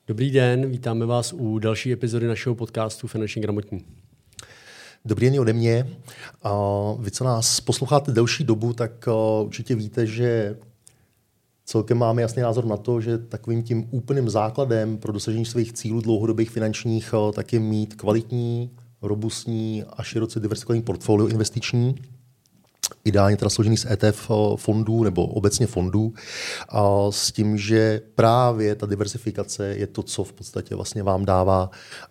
Dobrý den, vítáme vás u další epizody našeho podcastu Finančně gramotní. Dobrý den ode mě. Vy, co nás posloucháte delší dobu, tak určitě víte, že celkem máme jasný názor na to, že takovým tím úplným základem pro dosažení svých cílů dlouhodobých finančních tak je mít kvalitní, robustní a široce diversifikovaný portfolio investiční, ideálně teda složený z ETF fondů nebo obecně fondů, s tím, že právě ta diversifikace je to, co v podstatě vlastně vám dává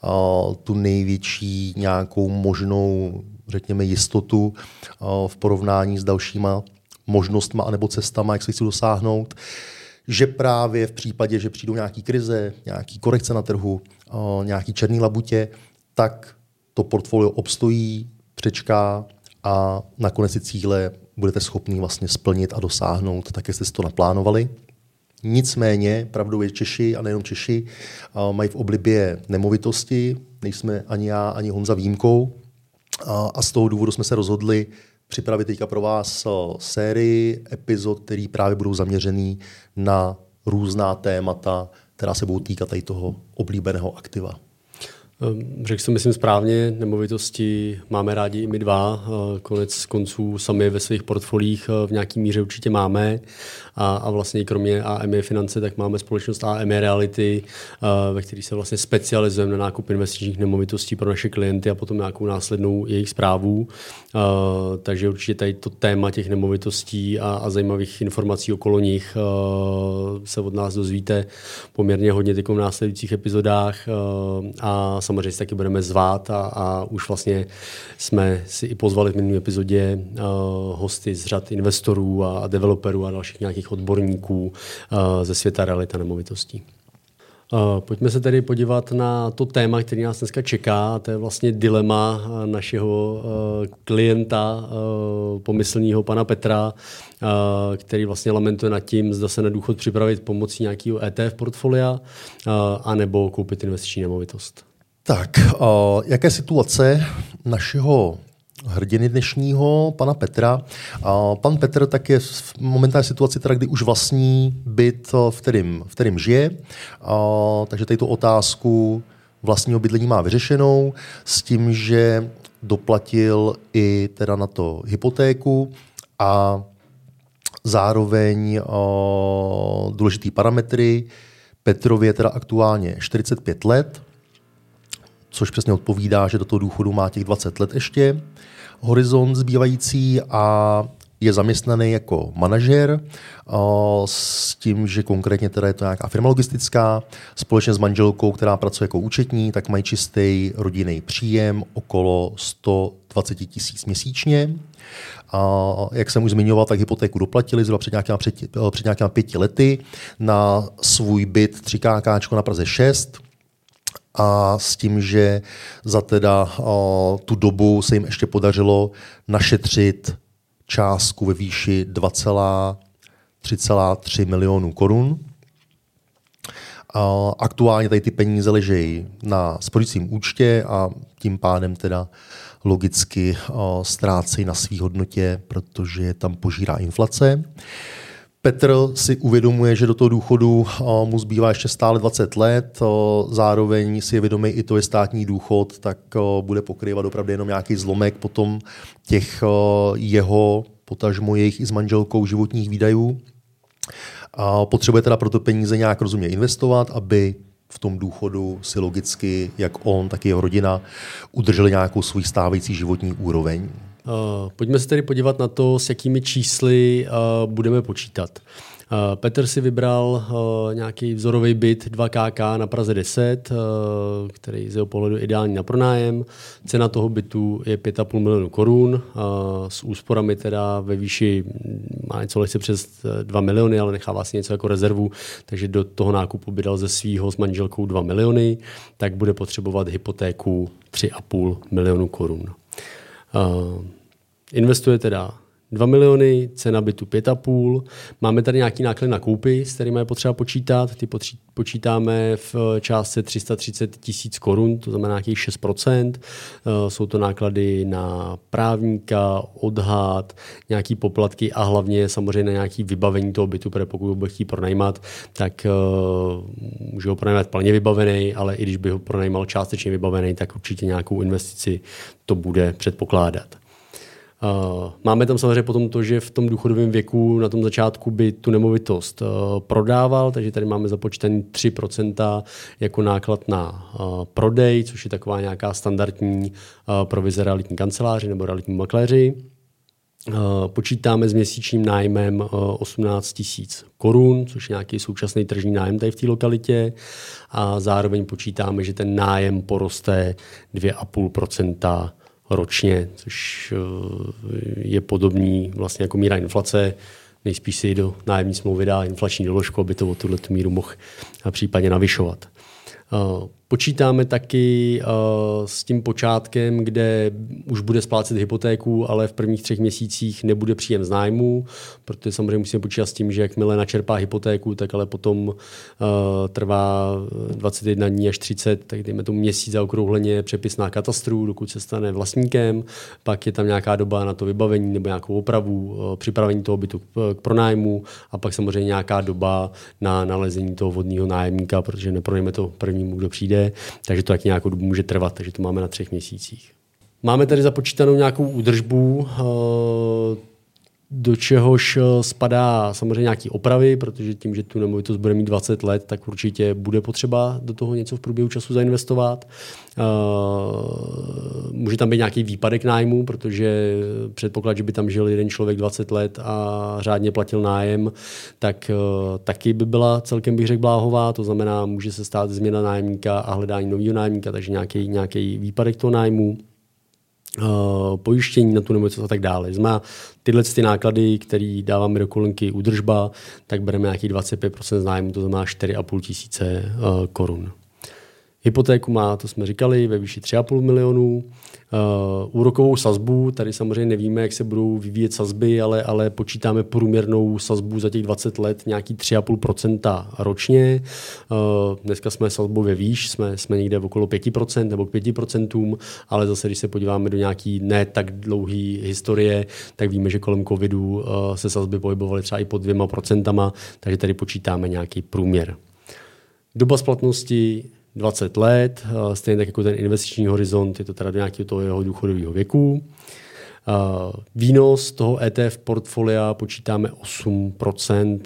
tu největší nějakou možnou, řekněme, jistotu v porovnání s dalšíma možnostma anebo cestama, jak se chci dosáhnout, že právě v případě, že přijdou nějaký krize, nějaký korekce na trhu, nějaký černý labutě, tak to portfolio obstojí, přečká a nakonec si cíle budete schopni vlastně splnit a dosáhnout, tak jak jste si to naplánovali. Nicméně, pravdou je Češi, a nejenom Češi, mají v oblibě nemovitosti, nejsme ani já, ani Honza výjimkou. A z toho důvodu jsme se rozhodli připravit teďka pro vás sérii epizod, které právě budou zaměřený na různá témata, která se budou týkat tady toho oblíbeného aktiva. Řekl jsem, myslím správně, nemovitosti máme rádi i my dva. Konec konců sami ve svých portfolích v nějaký míře určitě máme. A vlastně kromě AME Finance, tak máme společnost AME Reality, ve které se vlastně specializujeme na nákup investičních nemovitostí pro naše klienty a potom nějakou následnou jejich správu. Takže určitě tady to téma těch nemovitostí a zajímavých informací okolo nich se od nás dozvíte poměrně hodně v následujících epizodách a samozřejmě si taky budeme zvát a už vlastně jsme si i pozvali v minulé epizodě hosty z řad investorů a developerů a dalších nějakých odborníků ze světa realita nemovitostí. Pojďme se tedy podívat na to téma, který nás dneska čeká. To je vlastně dilema našeho klienta, pomyslného pana Petra, který vlastně lamentuje nad tím, zda se na důchod připravit pomocí nějakého ETF portfolia anebo koupit investiční nemovitost. Tak, jaká je situace našeho hrdiny dnešního, pana Petra? Pan Petr tak je v momentální situaci, teda, kdy už vlastní byt, v kterém žije, takže tady tu otázku vlastního bydlení má vyřešenou s tím, že doplatil i teda na to hypotéku a zároveň důležitý parametry. Petrovi je teda aktuálně 45 let, což přesně odpovídá, že do toho důchodu má těch 20 let ještě horizont zbývající a je zaměstnaný jako manažer s tím, že konkrétně teda je to nějaká firma logistická, společně s manželkou, která pracuje jako účetní, tak mají čistý rodinný příjem okolo 120 000 měsíčně. Jak jsem už zmiňoval, tak hypotéku doplatili zhruba před nějakými 5 lety na svůj byt 3KK na Praze 6, a s tím, že za teda tu dobu se jim ještě podařilo našetřit částku ve výši 2,3 milionu korun. Aktuálně tady ty peníze ležejí na spořícím účtě a tím pádem teda logicky ztrácejí na svý hodnotě, protože tam požírá inflace. Petr si uvědomuje, že do toho důchodu mu zbývá ještě stále 20 let, zároveň si je vědomý i to je státní důchod, tak bude pokrývat opravdu jenom nějaký zlomek potom těch jeho, potažmo jejich i s manželkou životních výdajů. Potřebuje teda proto peníze nějak rozumně investovat, aby v tom důchodu si logicky, jak on, tak i jeho rodina, udrželi nějakou svůj stávající životní úroveň. Pojďme se tedy podívat na to, s jakými čísly budeme počítat. Petr si vybral nějaký vzorový byt 2KK na Praze 10, který z jeho pohledu ideální na pronájem. Cena toho bytu je 5,5 milionu korun, s úsporami teda ve výši má něco lehce přes 2 miliony, ale nechává si něco jako rezervu, takže do toho nákupu by dal ze svýho s manželkou 2 miliony, tak bude potřebovat hypotéku 3,5 milionu korun. Investuje teda 2 miliony, cena bytu 5,5. Máme tady nějaký náklady na koupy, s kterými je potřeba počítat. Ty počítáme v částce 330 000 korun, to znamená nějakých 6%. Jsou to náklady na právníka, odhad, nějaký poplatky a hlavně samozřejmě na nějaké vybavení toho bytu, protože pokud ho bude chtít pronajímat, tak může ho pronajímat plně vybavený, ale i když by ho pronajímal částečně vybavený, tak určitě nějakou investici to bude předpokládat. Máme tam samozřejmě potom to, že v tom důchodovém věku na tom začátku by tu nemovitost prodával, takže tady máme započítaný 3% jako náklad na prodej, což je taková nějaká standardní provize realitní kanceláři nebo realitní makléři. Počítáme s měsíčním nájmem 18 000 korun, což je nějaký současný tržní nájem tady v té lokalitě a zároveň počítáme, že ten nájem poroste 2,5% ročně, což je podobný vlastně jako míra inflace. Nejspíš si do nájemní smlouvy dá inflační doložku, aby to o tuhle míru mohl případně navyšovat. Počítáme taky s tím počátkem, kde už bude splácet hypotéku, ale v prvních 3 měsících nebude příjem z nájmu, protože samozřejmě musíme počítat s tím, že jakmile načerpá hypotéku, tak ale potom trvá 21 dní až 30, tak dejme tomu měsíc zaokrouhleně přepis na katastru, dokud se stane vlastníkem, pak je tam nějaká doba na to vybavení nebo nějakou opravu, připravení toho bytu k pronájmu a pak samozřejmě nějaká doba na nalezení toho vhodného nájemníka, protože nepronajme to prvnímu, kdo přijde, takže to taky nějakou dobu může trvat, takže to máme na 3 měsících. Máme tady započítanou nějakou údržbu, do čehož spadá samozřejmě nějaký opravy, protože tím, že tu nemovitost bude mít 20 let, tak určitě bude potřeba do toho něco v průběhu času zainvestovat. Může tam být nějaký výpadek nájmu, protože předpoklad, že by tam žil jeden člověk 20 let a řádně platil nájem, tak taky by byla celkem, bych řekl, bláhová. To znamená, může se stát změna nájemníka a hledání nového nájemníka, takže nějaký výpadek toho nájmu. Pojištění na tu nemovitost a tak dále. Znamená, tyhle ty náklady, které dáváme do kolonky údržba, tak bereme nějakých 25% z nájmu, to znamená 4 500 korun. Hypotéku má, to jsme říkali, ve výši 3,5 milionů. Úrokovou sazbu, tady samozřejmě nevíme, jak se budou vyvíjet sazby, ale počítáme průměrnou sazbu za těch 20 let nějaký 3,5% ročně. Dneska jsme sazbově výš, jsme někde okolo 5% nebo k 5%, ale zase, když se podíváme do nějaký ne tak dlouhý historie, tak víme, že kolem covidu se sazby pohybovaly třeba i pod 2%, takže tady počítáme nějaký průměr. Doba splatnosti 20 let, stejně tak jako ten investiční horizont, je to teda do nějakého toho jeho důchodového věku. Výnos toho ETF portfolia počítáme 8%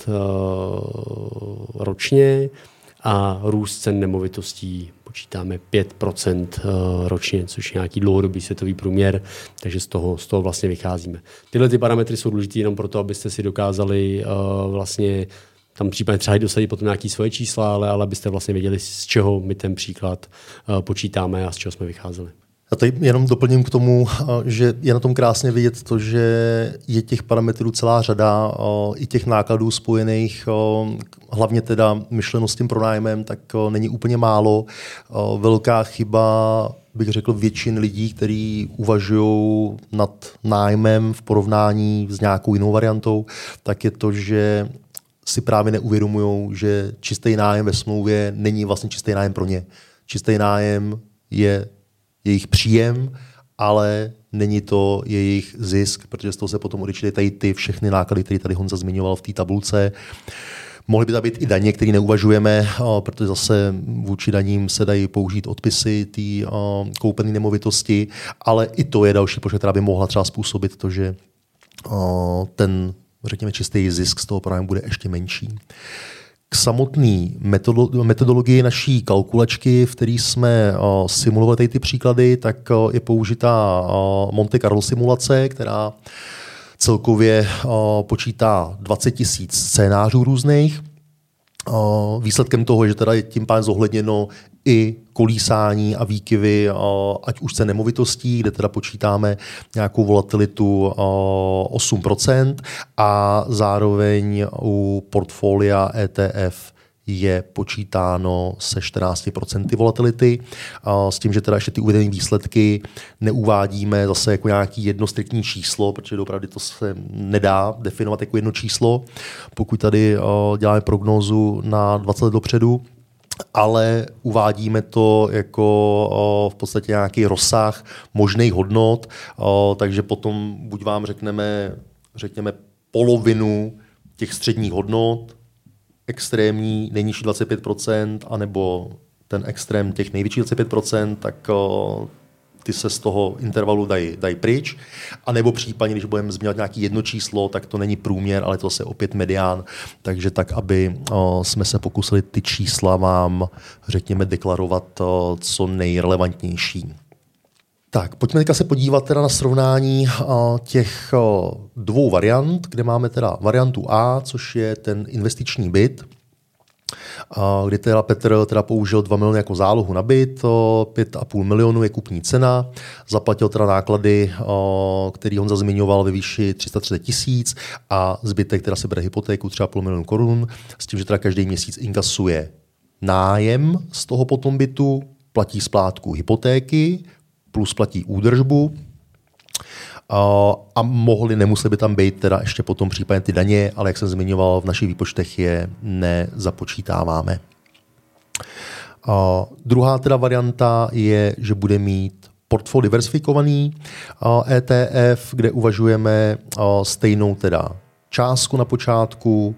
ročně a růst cen nemovitostí počítáme 5% ročně, což je nějaký dlouhodobý světový průměr, takže z toho vlastně vycházíme. Tyhle ty parametry jsou důležité jenom proto, abyste si dokázali vlastně tam případně třeba dosadit potom nějaké svoje čísla, ale abyste vlastně věděli, z čeho my ten příklad počítáme a z čeho jsme vycházeli. Já tady jenom doplním k tomu, že je na tom krásně vidět to, že je těch parametrů celá řada, i těch nákladů spojených, hlavně teda myšleno s tím pronájmem, tak není úplně málo. Velká chyba, bych řekl, většin lidí, kteří uvažují nad nájmem v porovnání s nějakou jinou variantou, tak je to, že si právě neuvědomují, že čistý nájem ve smlouvě není vlastně čistý nájem pro ně. Čistý nájem je jejich příjem, ale není to jejich zisk, protože z toho se potom odečítají tady ty všechny náklady, které tady Honza zmiňoval v té tabulce. Mohly by tam být i daně, které neuvažujeme, protože zase vůči daním se dají použít odpisy té koupené nemovitosti, ale i to je další počet, která by mohla třeba způsobit to, že ten, řekněme, čistý zisk z toho pronájmu bude ještě menší. K samotné metodologii naší kalkulačky, v které jsme simulovali tady ty příklady, tak je použitá Monte Carlo simulace, která celkově počítá 20 000 scénářů různých. Výsledkem toho je, že teda je tím pádem zohledněno i kolísání a výkyvy, ať už cen nemovitostí, kde teda počítáme nějakou volatilitu 8% a zároveň u portfolia ETF je počítáno se 14% volatility, s tím, že teda ještě ty uvedené výsledky neuvádíme zase jako nějaký jedno striktní číslo, protože opravdu to se nedá definovat jako jedno číslo, pokud tady děláme prognózu na 20 let dopředu, ale uvádíme to jako v podstatě nějaký rozsah možných hodnot, takže potom buď vám řekněme polovinu těch středních hodnot, extrémní nejnižší 25%, anebo ten extrém těch největších 25%, tak ty se z toho intervalu dají pryč. A nebo případně, když budeme zmiňovat nějaké jedno číslo, tak to není průměr, ale to se opět medián. Takže tak, aby jsme se pokusili ty čísla vám, řekněme, deklarovat co nejrelevantnější. Tak, pojďme teďka se podívat teda na srovnání těch dvou variant, kde máme teda variantu A, což je ten investiční byt, kdy teda Petr teda použil 2 miliony jako zálohu na byt, 5,5 milionu je kupní cena, zaplatil teda náklady, který Honza zmiňoval ve výši 330 tisíc a zbytek teda se bere hypotéku 3,5 milionu korun, s tím, že teda každý měsíc inkasuje nájem z toho potom bytu, platí splátku hypotéky, plus platí údržbu a nemuseli by tam být teda ještě potom případně ty daně, ale jak jsem zmiňoval, v našich výpočtech je nezapočítáváme. Druhá teda varianta je, že bude mít portfolio diversifikovaný ETF, kde uvažujeme stejnou teda částku na počátku,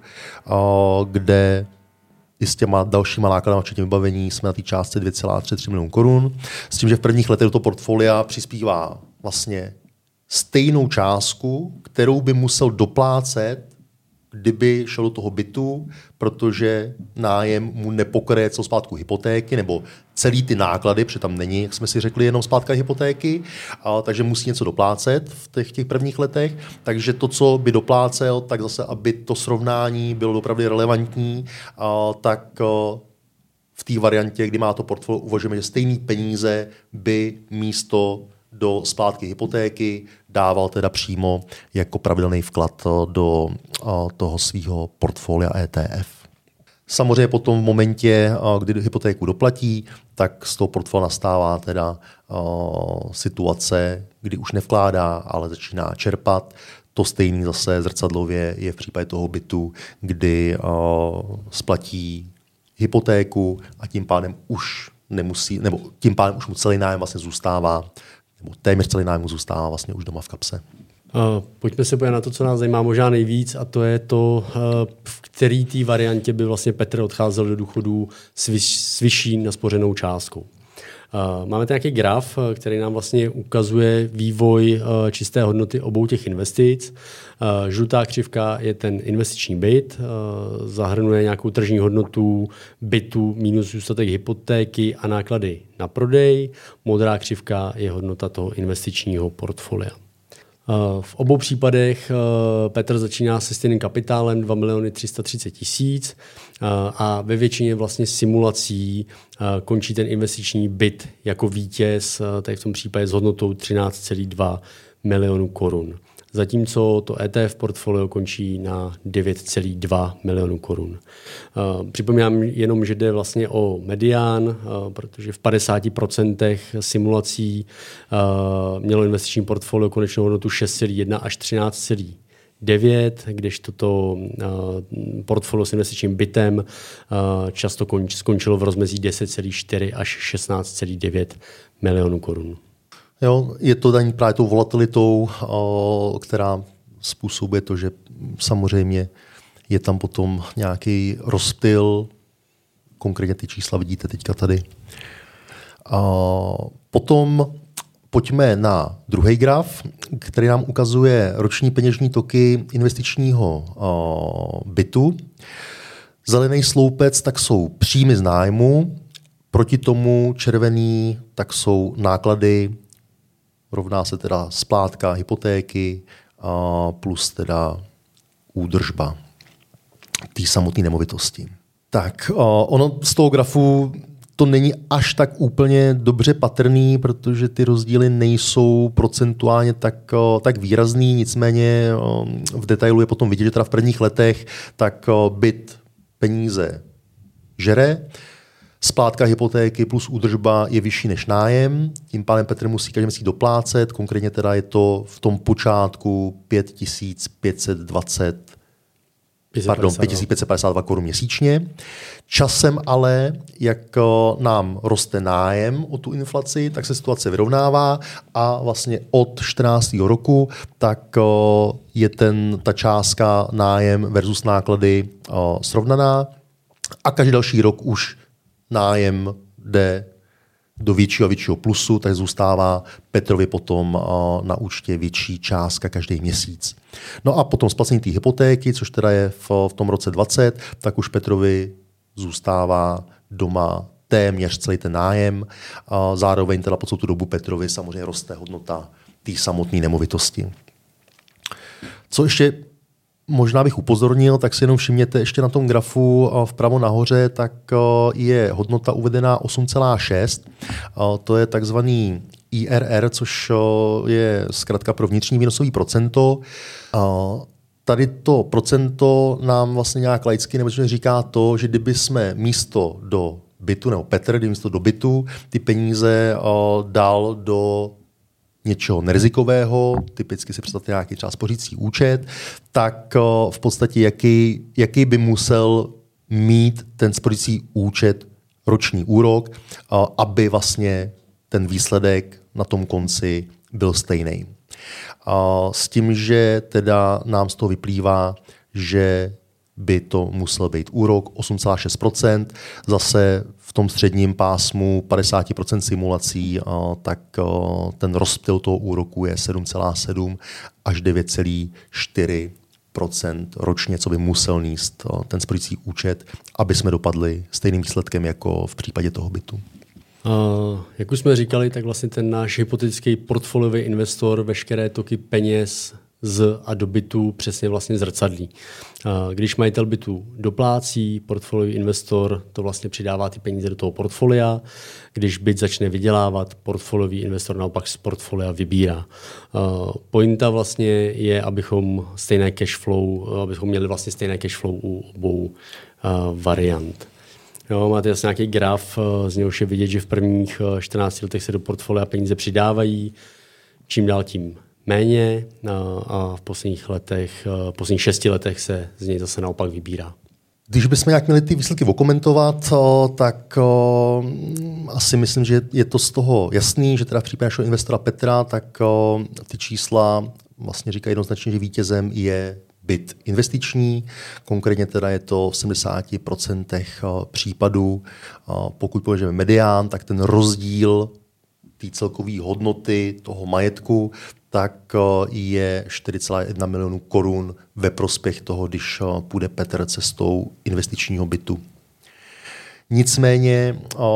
kde i s těma dalšíma nákladama, včetně vybavení, jsme na té částce 2,33 milionů korun. S tím, že v prvních letech do toho portfolia přispívá vlastně stejnou částku, kterou by musel doplácet, kdyby šel do toho bytu, protože nájem mu nepokryje celou splátku hypotéky, nebo celý ty náklady, protože tam není, jak jsme si řekli, jenom splátka hypotéky, takže musí něco doplácet v těch prvních letech. Takže to, co by doplácel, tak zase, aby to srovnání bylo opravdu relevantní, tak v té variantě, kdy má to portfolio, uvažujeme, že stejný peníze by místo do splátky hypotéky dával teda přímo jako pravidelný vklad do toho svého portfolia ETF. Samozřejmě potom v momentě, kdy hypotéku doplatí, tak z toho portfolia nastává teda situace, kdy už nevkládá, ale začíná čerpat. To stejné zase zrcadlově je v případě toho bytu, kdy splatí hypotéku a tím pádem už nemusí, nebo tím pádem už mu celý nájem vlastně zůstává, nebo téměř celý nájem zůstává vlastně už doma v kapse. Pojďme se podívat na to, co nás zajímá možná nejvíc, a to je to, v který té variantě by vlastně Petr odcházel do důchodu s vyšší naspořenou částkou. Máme tady nějaký graf, který nám vlastně ukazuje vývoj čisté hodnoty obou těch investic. Žlutá křivka je ten investiční byt, zahrnuje nějakou tržní hodnotu bytu minus zůstatek hypotéky a náklady na prodej. Modrá křivka je hodnota toho investičního portfolia. V obou případech Petr začíná se stejným kapitálem 2 330 000 a ve většině vlastně simulací končí ten investiční byt jako vítěz, tady v tom případě s hodnotou 13,2 milionu korun. Zatímco to ETF portfolio končí na 9,2 milionu korun. Připomínám jenom, že jde vlastně o medián, protože v 50% simulací mělo investiční portfolio konečnou hodnotu 6,1 až 13,9, když toto portfolio s investičním bytem často skončilo v rozmezí 10,4 až 16,9 milionů korun. Jo, je to daň právě tou volatilitou, která způsobuje to, že samozřejmě je tam potom nějaký rozptyl, konkrétně ty čísla vidíte teďka tady. Potom pojďme na druhý graf, který nám ukazuje roční peněžní toky investičního bytu. Zelený sloupec tak jsou příjmy z nájmu, proti tomu červený tak jsou náklady, rovná se teda splátka hypotéky plus teda údržba té samotné nemovitosti. Tak ono z toho grafu to není až tak úplně dobře patrný, protože ty rozdíly nejsou procentuálně tak výrazný, nicméně v detailu je potom vidět, že teda v prvních letech tak byt peníze žere. Splátka hypotéky plus údržba je vyšší než nájem, tím pádem Petr musí každý měsíc doplácet, konkrétně teda je to v tom počátku 5552 korun měsíčně. Časem ale, jak nám roste nájem o tu inflaci, tak se situace vyrovnává a vlastně od 14. roku tak je ta částka nájem versus náklady srovnaná a každý další rok už nájem jde do většího a většího plusu, tak zůstává Petrovi potom na účtě větší částka každý měsíc. No a potom splacení té hypotéky, což teda je v tom roce 20, tak už Petrovi zůstává doma téměř celý ten nájem. A zároveň teda po celou tu dobu Petrovi samozřejmě roste hodnota té samotné nemovitosti. Co ještě možná bych upozornil, tak si jenom všimněte ještě na tom grafu vpravo nahoře, tak je hodnota uvedená 8,6. To je takzvaný IRR, což je zkrátka pro vnitřní výnosový procento. Tady to procento nám vlastně nějak laicky nebo říká to, že kdyby jsme místo do bytu, nebo Petr, kdyby místo do bytu ty peníze dal do něčeho nerizikového, typicky si představte nějaký třeba spořící účet, tak v podstatě jaký by musel mít ten spořící účet roční úrok, aby vlastně ten výsledek na tom konci byl stejný. S tím, že teda nám z toho vyplývá, že by to musel být úrok 8,6%, zase v tom středním pásmu 50% simulací, tak ten rozptyl toho úroku je 7,7 až 9,4% ročně, co by musel níst ten spořící účet, aby jsme dopadli stejným výsledkem jako v případě toho bytu. Jak už jsme říkali, tak vlastně ten náš hypotetický portfoliový investor veškeré toky peněz z a do bytu přesně vlastně zrcadlí. Když majitel bytu doplácí, portfoliový investor to vlastně přidává ty peníze do toho portfolia. Když byt začne vydělávat, portfoliový investor naopak z portfolia vybírá. Pointa vlastně je, abychom měli vlastně stejné cash flow u obou variant. Jo, máte jasně nějaký graf, z něhož je vidět, že v prvních 14 letech se do portfolia peníze přidávají, čím dál tím méně a v posledních 6 letech se z něj zase naopak vybírá. Když bychom nějak měli ty výsledky okomentovat, tak asi myslím, že je to z toho jasný, že teda v případě našeho investora Petra, tak ty čísla vlastně říkají jednoznačně, že vítězem je byt investiční, konkrétně teda je to v 70% případů. Pokud považujeme medián, tak ten rozdíl té celkové hodnoty toho majetku tak je 4,1 milionu korun ve prospěch toho, když půjde Petr cestou investičního bytu. Nicméně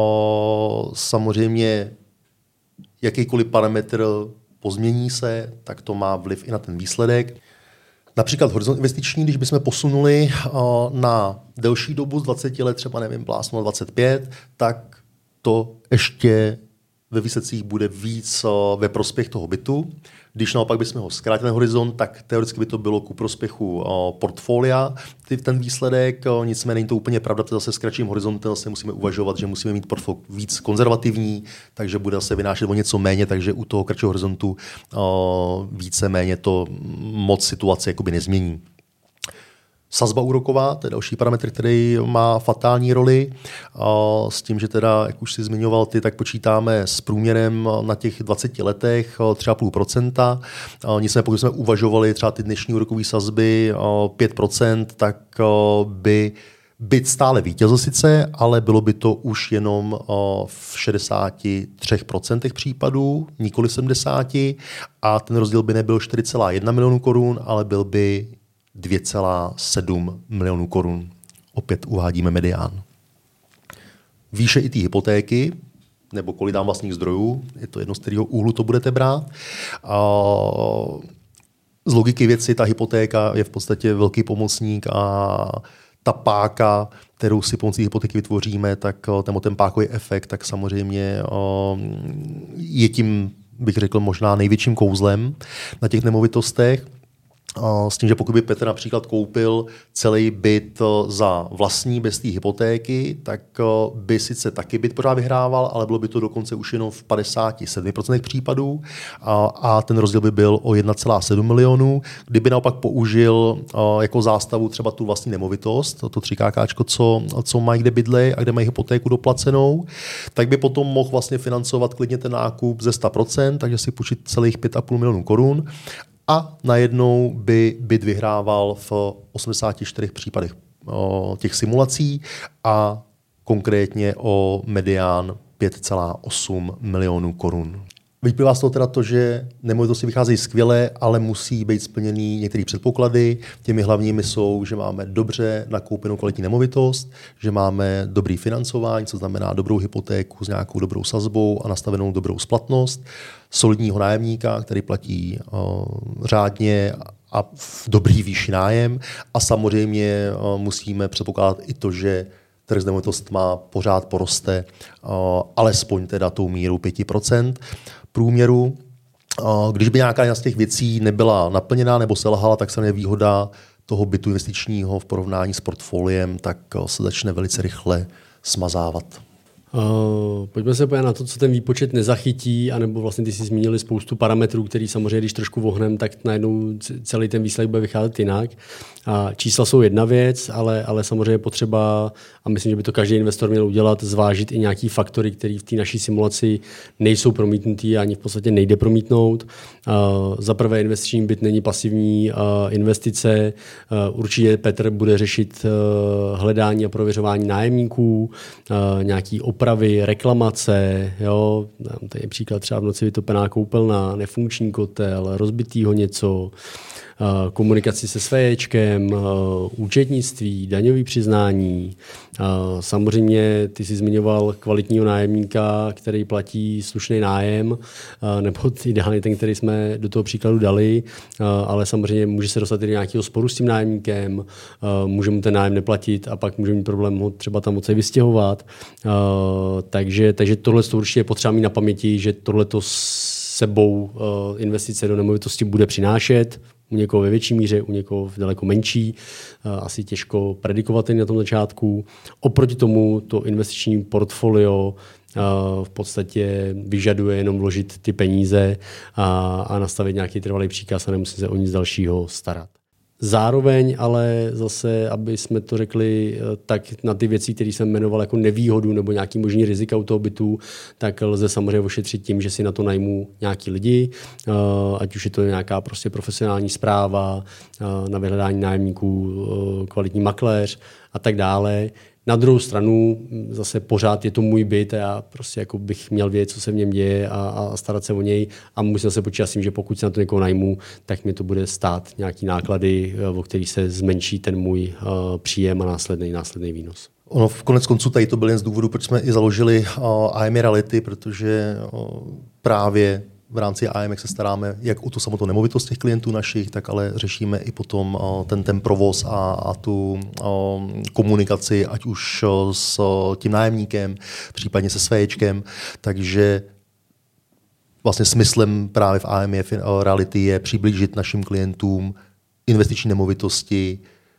samozřejmě jakýkoliv parametr pozmění se, tak to má vliv i na ten výsledek. Například horizont investiční, když bychom posunuli na delší dobu z 20 let, třeba nevím, plásnu na 25, tak to ještě ve výsledcích bude víc ve prospěch toho bytu. Když naopak bychom ho zkrátili ten horizont, tak teoreticky by to bylo ku prospěchu portfolia, ten výsledek. Nicméně není to úplně pravda, protože zase s kratším horizontem zase musíme uvažovat, že musíme mít portfolio víc konzervativní, takže bude se vynášet o něco méně, takže u toho kratšího horizontu více méně to moc situace jakoby nezmění. Sazba úroková, to je další parametr, který má fatální roli. S tím, že teda, jak už si zmiňoval ty, tak počítáme s průměrem na těch 20 letech 3,5%. Nicméně pokud jsme uvažovali třeba ty dnešní úrokové sazby 5%, tak by byt stále vítězil sice, ale bylo by to už jenom v 63% případů, nikoli 70%. A ten rozdíl by nebyl 4,1 milionu korun, ale byl by 2,7 milionů korun. Opět uvádíme medián. Výše i té hypotéky, nebo kolik dám vlastních zdrojů, je to jedno, z kterého úhlu to budete brát. Z logiky věci ta hypotéka je v podstatě velký pomocník a ta páka, kterou si pomocí hypotéky vytvoříme, tak ten pákový efekt, tak samozřejmě je tím, bych řekl, možná největším kouzlem na těch nemovitostech. S tím, že pokud by Petr například koupil celý byt za vlastní bez té hypotéky, tak by sice taky byt pořád vyhrával, ale bylo by to dokonce už jenom v 57% případů a ten rozdíl by byl o 1,7 milionů. Kdyby naopak použil jako zástavu třeba tu vlastní nemovitost, to 3KK, co mají kde bydlej a kde mají hypotéku doplacenou, tak by potom mohl vlastně financovat klidně ten nákup ze 100%, takže si půjčit celých 5,5 milionů korun. A najednou by byt vyhrával v 84 případech těch simulací a konkrétně o medián 5,8 milionů korun. Vyplývá z toho teda to, že nemovitosti vycházejí skvěle, ale musí být splněný některé předpoklady. Těmi hlavními jsou, že máme dobře nakoupenou kvalitní nemovitost, že máme dobrý financování, co znamená dobrou hypotéku s nějakou dobrou sazbou a nastavenou dobrou splatnost, solidního nájemníka, který platí řádně a v dobrý výši nájem a samozřejmě musíme předpokládat i to, že trh s nemovitostma pořád poroste alespoň teda tou mírou 5% průměru. Když by nějaká z těch věcí nebyla naplněná nebo selhala, tak se nevýhoda toho bytu investičního v porovnání s portfoliem, tak se začne velice rychle smazávat. Pojďme se podívat na to, co ten výpočet nezachytí, anebo vlastně ty si zmínili spoustu parametrů, který samozřejmě, když trošku vohneme, tak najednou celý ten výsledek bude vycházet jinak. A čísla jsou jedna věc, ale samozřejmě je potřeba, a myslím, že by to každý investor měl udělat, zvážit i nějaký faktory, které v té naší simulaci nejsou promítnutý a ani v podstatě nejde promítnout. Za prvé investiční byt není pasivní investice. Určitě Petr bude řešit hledání a prověřování nájemníků, nějaký opravy, reklamace, jo, tady je příklad třeba v noci vytopená koupelna, nefunkční kotel, rozbitýho něco, komunikaci se SVJčkem, účetnictví, daňový přiznání. Samozřejmě ty jsi zmiňoval kvalitního nájemníka, který platí slušný nájem, nebo ideálně ten, který jsme do toho příkladu dali, ale samozřejmě může se dostat i do nějakého sporu s tím nájemníkem, může mu ten nájem neplatit a pak může mít problém ho třeba tam moci vystěhovat. Takže tohle určitě je potřeba mít na paměti, že tohleto sebou investice do nemovitosti bude přinášet. U někoho ve větší míře, u někoho v daleko menší. Asi těžko predikovat na tom začátku. Oproti tomu to investiční portfolio v podstatě vyžaduje jenom vložit ty peníze a nastavit nějaký trvalý příkaz a nemusí se o nic dalšího starat. Zároveň ale zase, aby jsme to řekli, tak na ty věci, které jsem jmenoval jako nevýhodu nebo nějaký možný rizika u toho bytu, tak lze samozřejmě ošetřit tím, že si na to najmu nějaký lidi, ať už je to nějaká prostě profesionální správa, na vyhledání nájemníků, kvalitní makléř a tak dále. Na druhou stranu zase pořád je to můj byt a já prostě jako bych měl vědět, co se v něm děje a starat se o něj a musím se počítat s tím, že pokud se na to někoho najmu, tak mě to bude stát nějaký náklady, o který se zmenší ten můj příjem a následný výnos. Ono v konec konců tady to byl jen z důvodu, proč jsme i založili IME Reality, protože právě v rámci IME se staráme jak o tu samotnou nemovitost těch klientů našich, tak ale řešíme i potom ten provoz a tu komunikaci, ať už s tím nájemníkem, případně se SVJčkem. Takže vlastně smyslem právě v IME Reality je přiblížit našim klientům investiční nemovitosti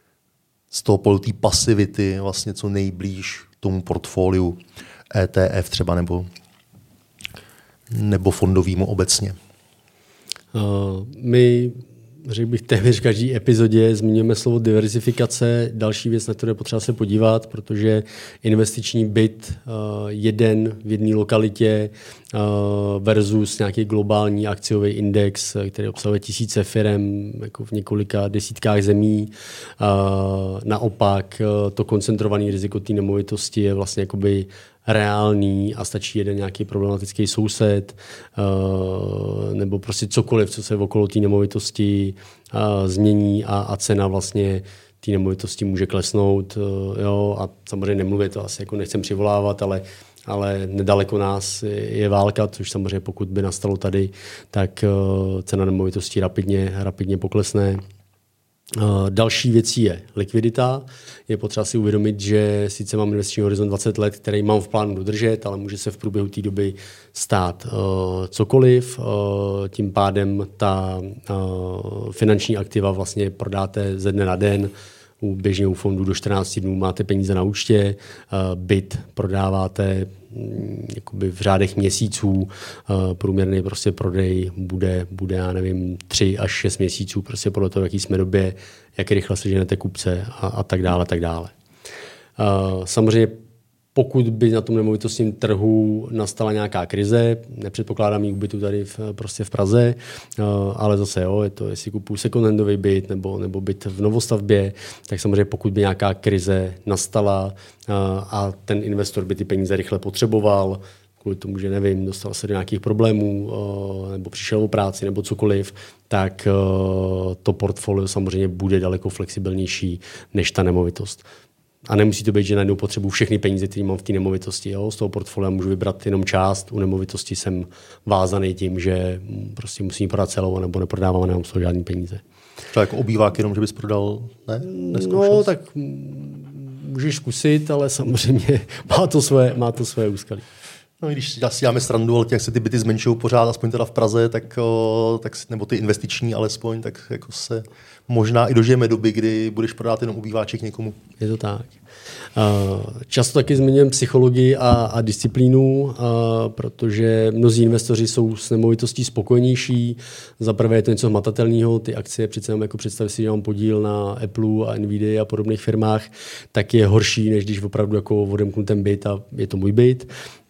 z toho pohledu té pasivity vlastně co nejblíž tomu portfoliu ETF třeba nebo fondovýmu obecně. My, řekl bych, téměř v každé epizodě zmiňujeme slovo diversifikace. Další věc, na kterou je potřeba se podívat, protože investiční byt jeden v jedné lokalitě versus nějaký globální akciový index, který obsahuje tisíce firem jako v několika desítkách zemí. Naopak to koncentrované riziko té nemovitosti je vlastně jakoby reálný a stačí jeden nějaký problematický soused nebo prostě cokoliv, co se okolo té nemovitosti změní a cena vlastně té nemovitosti může klesnout. Jo, a samozřejmě nemluvě to asi jako nechcem přivolávat, ale nedaleko nás je válka, což samozřejmě pokud by nastalo tady, tak cena nemovitostí rapidně poklesne. Další věcí je likvidita. Je potřeba si uvědomit, že sice mám investiční horizont 20 let, který mám v plánu dodržet, ale může se v průběhu té doby stát cokoliv. Tím pádem ta finanční aktiva vlastně prodáte ze dne na den. U běžného fondu do 14 dnů máte peníze na účtě, byt prodáváte jakoby v řádech měsíců, průměrný prostě prodej bude, já nevím, 3 až 6 měsíců, prostě podle toho, jaký jsme době, jak rychle seženete kupce a tak dále, tak dále. Samozřejmě pokud by na tom nemovitostním trhu nastala nějaká krize, nepředpokládám ji bytu tady prostě v Praze, ale zase je to, jestli kupuju second-handový byt nebo byt v novostavbě, tak samozřejmě pokud by nějaká krize nastala a ten investor by ty peníze rychle potřeboval, kvůli tomu, že nevím, dostal se do nějakých problémů nebo přišel o práci nebo cokoliv, tak to portfolio samozřejmě bude daleko flexibilnější než ta nemovitost. A nemusí to být, že najednou potřebuji všechny peníze, které mám v té nemovitosti. Jo? Z toho portfolia můžu vybrat jenom část. U nemovitosti jsem vázaný tím, že prostě musím prodat celou, nebo neprodávám a nemám z toho žádný peníze. Třeba jako obývák jenom, že bys prodal, ne? No, tak můžeš zkusit, ale samozřejmě má to svoje úskalí. No, když si děláme srandu, ale jak se ty byty zmenšují pořád, aspoň teda v Praze, tak nebo ty investiční alespoň, tak jako se možná i dožijeme doby, kdy budeš prodávat jenom obýváček někomu. Je to tak. Často taky zmiňujeme psychologii a disciplínu, protože mnozí investoři jsou s nemovitostí spokojenější. Za prvé je to něco hmatatelného, ty akcie přece jenom jako představ si, že mám podíl na Apple a Nvidia a podobných firmách, tak je horší, než když opravdu jako odemknu ten byt a je to můj byt.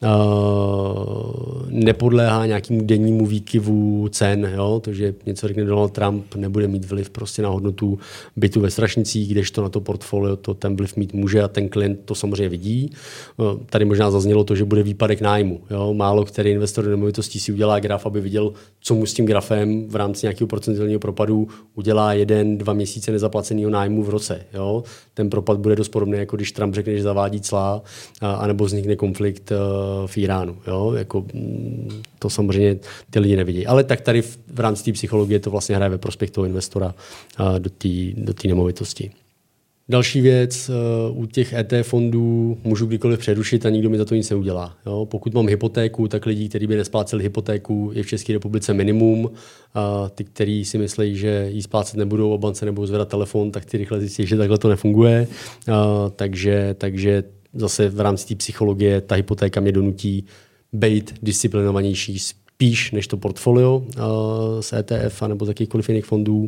Nepodléhá nějakému dennímu výkyvu cen, jo? To, že něco řekne Donald Trump, nebude mít vliv prostě na hodnotu bytu ve Strašnicích, kdežto na to portfolio to ten vliv mít může a ten klient to samozřejmě vidí. Tady možná zaznělo to, že bude výpadek nájmu. Jo? Málo který investor do nemovitostí si udělá graf, aby viděl, co mu s tím grafem v rámci nějakého procentuálního propadu udělá 1-2 měsíce nezaplaceného nájmu v roce. Jo? Ten propad bude dost podobný, jako když Trump řekne, že zavádí cla, anebo vznikne konflikt v Iránu. Jo? Jako, to samozřejmě ty lidi nevidí. Ale tak tady v rámci té psychologie to vlastně hraje ve prospěch toho investora do té nemovitosti. Další věc, u těch ETF fondů můžu kdykoliv přerušit a nikdo mi za to nic neudělá. Jo? Pokud mám hypotéku, tak lidi, kteří by nespláceli hypotéku, je v České republice minimum. Ty, kteří si myslí, že ji splácet nebudou, a bance nebudou zvedat telefon, tak ty rychle zjistí, že takhle to nefunguje. Takže zase v rámci té psychologie ta hypotéka mě donutí být disciplinovanější spíš než to portfolio z ETF a nebo z jakýchkoliv jiných fondů.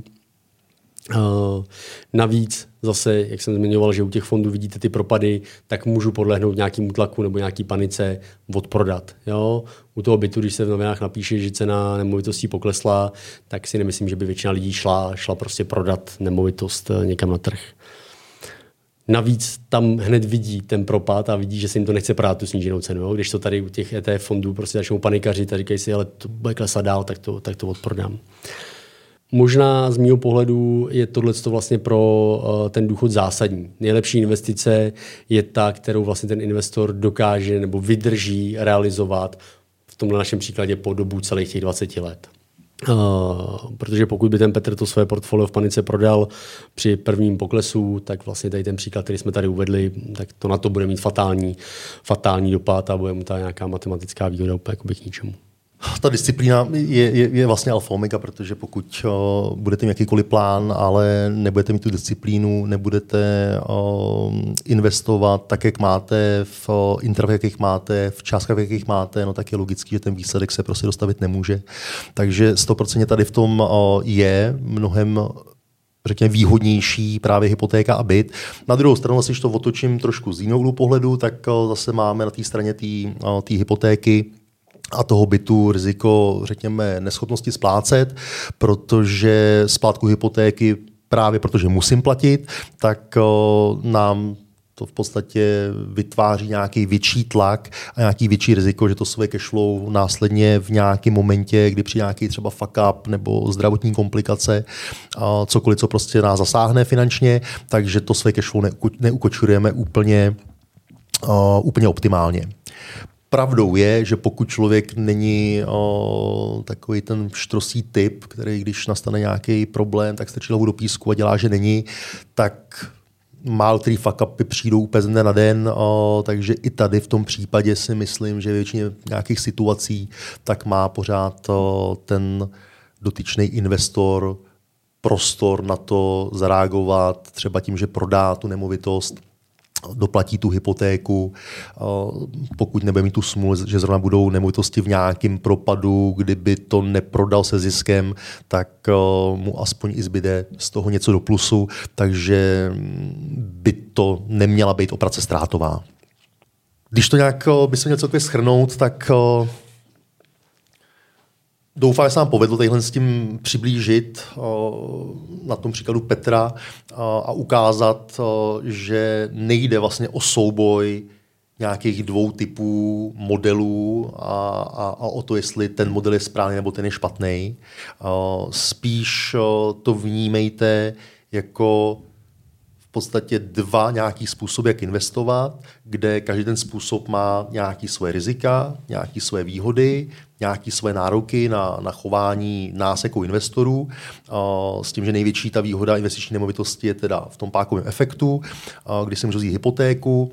Navíc zase, jak jsem zmiňoval, že u těch fondů vidíte ty propady, tak můžu podlehnout nějakému tlaku nebo nějaký panice odprodat. Jo? U toho bytu, když se v novinách napíše, že cena nemovitostí poklesla, tak si nemyslím, že by většina lidí šla prostě prodat nemovitost někam na trh. Navíc tam hned vidí ten propad a vidí, že se jim to nechce prodat tu sníženou cenu. Jo? Když to tady u těch ETF fondů prostě začnou panikařit a říkají si, ale to bude klesat dál, tak to odprodám. Možná z mého pohledu je tohle vlastně pro ten důchod zásadní. Nejlepší investice je ta, kterou vlastně ten investor dokáže nebo vydrží realizovat v tomhle našem příkladě po dobu celých těch 20 let. Protože pokud by ten Petr to své portfolio v panice prodal při prvním poklesu, tak vlastně tady ten příklad, který jsme tady uvedli, tak to na to bude mít fatální dopad a bude mu ta nějaká matematická výhoda úplně k ničemu. Ta disciplína je vlastně alfa omega, protože pokud budete mít jakýkoliv plán, ale nebudete mít tu disciplínu, nebudete investovat tak, jak máte, v intervalech, jakých máte, v částkách, jakých máte, no tak je logický, že ten výsledek se prostě dostavit nemůže. Takže 100% tady v tom je mnohem řekněme výhodnější právě hypotéka a byt. Na druhou stranu, když to otočím trošku z jiného pohledu, tak zase máme na té straně té hypotéky a toho bytu riziko, řekněme, neschopnosti splácet, protože splátku hypotéky právě protože musím platit, tak nám to v podstatě vytváří nějaký větší tlak a nějaký větší riziko, že to své cashflow následně v nějakém momentě, kdy přijde nějaký třeba fuck up nebo zdravotní komplikace, cokoliv, co prostě nás zasáhne finančně, takže to své cashflow neukočurujeme úplně optimálně. Pravdou je, že pokud člověk není takový ten štrosý typ, který když nastane nějaký problém, tak strčí hlavu do písku a dělá, že není, tak málo který fuck upy přijdou úplně ze dne na den, takže i tady v tom případě si myslím, že většině nějakých situací tak má pořád ten dotyčný investor prostor na to zareagovat, třeba tím, že prodá tu nemovitost, doplatí tu hypotéku, pokud nebude mít tu smůlu, že zrovna budou nemovitosti v nějakém propadu, kdyby to neprodal se ziskem, tak mu aspoň i zbyde z toho něco do plusu, takže by to neměla být operace ztrátová. Když to nějak by se měl celkově shrnout, tak doufám, že se nám povedlo tadyhle s tím přiblížit na tom příkladu Petra a ukázat, že nejde vlastně o souboj nějakých dvou typů modelů a o to, jestli ten model je správný nebo ten je špatný. Spíš to vnímejte jako v podstatě dva nějaký způsoby, jak investovat, kde každý ten způsob má nějaké svoje rizika, nějaké svoje výhody, nějaké svoje nároky na chování nás jako investorů, s tím, že největší ta výhoda investiční nemovitosti je teda v tom pákovém efektu, kdy si můžu vzít hypotéku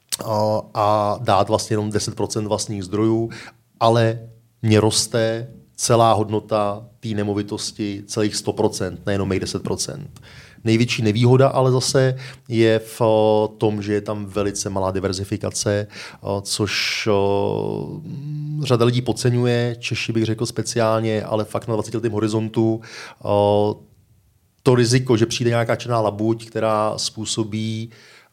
a dát vlastně jenom 10% vlastních zdrojů, ale mě roste celá hodnota té nemovitosti celých 100%, nejenom mých 10%. Největší nevýhoda ale zase je v tom, že je tam velice malá diverzifikace, což řada lidí podceňuje, Češi bych řekl speciálně, ale fakt na 20letém horizontu to riziko, že přijde nějaká černá labuť, která způsobí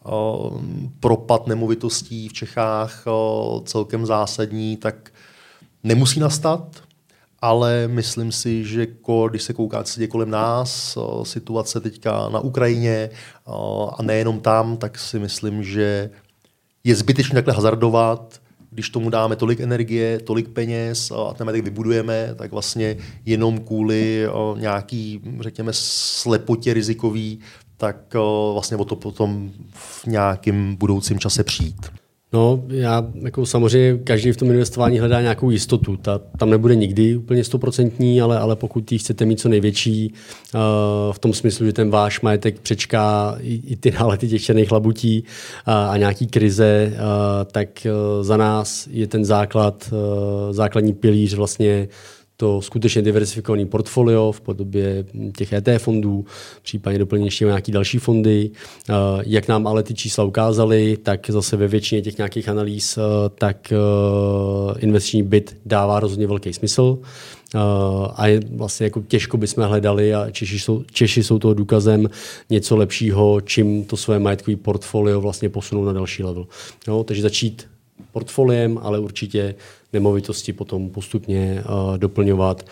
propad nemovitostí v Čechách celkem zásadní, tak nemusí nastat. Ale myslím si, že když se kouká, co se děje kolem nás, situace teďka na Ukrajině a nejenom tam, tak si myslím, že je zbytečné takhle hazardovat, když tomu dáme tolik energie, tolik peněz a ten majetek vybudujeme, tak vlastně jenom kvůli nějaký, řekněme, slepotě rizikový, tak vlastně o to potom v nějakém budoucím čase přijít. No, já jako samozřejmě každý v tom investování hledá nějakou jistotu. Tam nebude nikdy úplně 100%, ale pokud ji chcete mít co největší, v tom smyslu, že ten váš majetek přečká i ty nálety těch černých labutí a nějaký krize, tak za nás je ten základní pilíř vlastně to skutečně diversifikované portfolio v podobě těch ETF fondů, případně doplnění ještě nějaké další fondy. Jak nám ale ty čísla ukázaly, tak zase ve většině těch nějakých analýz, tak investiční byt dává rozhodně velký smysl. A je vlastně jako těžko bychom hledali, a Češi jsou toho důkazem, něco lepšího, čím to své majetkové portfolio vlastně posunou na další level. Jo, takže začít portfoliem, ale určitě nemovitosti potom postupně doplňovat,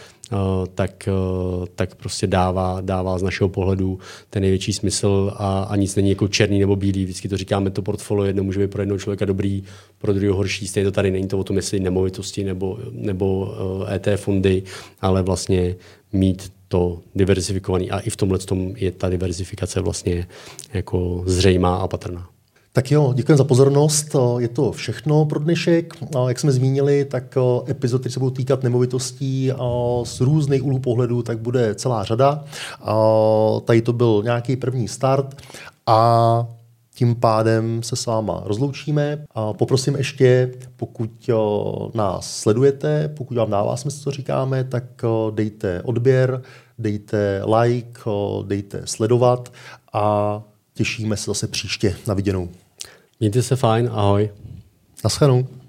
tak prostě dává z našeho pohledu ten největší smysl a nic není jako černý nebo bílý. Vždycky to říkáme, to portfolio jedno může být pro jednoho člověka dobrý, pro druhého horší. Stejně to tady není to o tom, jestli nemovitosti nebo ETF fondy, ale vlastně mít to diversifikovaný. A i v tomhle je ta diversifikace vlastně jako zřejmá a patrná. Tak jo, děkujeme za pozornost. Je to všechno pro dnešek. Jak jsme zmínili, tak epizod, které se budou týkat nemovitostí z různých úhlů pohledu, tak bude celá řada. Tady to byl nějaký první start a tím pádem se s váma rozloučíme. Poprosím ještě, pokud nás sledujete, pokud vám dává smysl, co říkáme, tak dejte odběr, dejte like, dejte sledovat a těšíme se zase příště na viděnou. Mějte se fajn, ahoj. Naschledanou.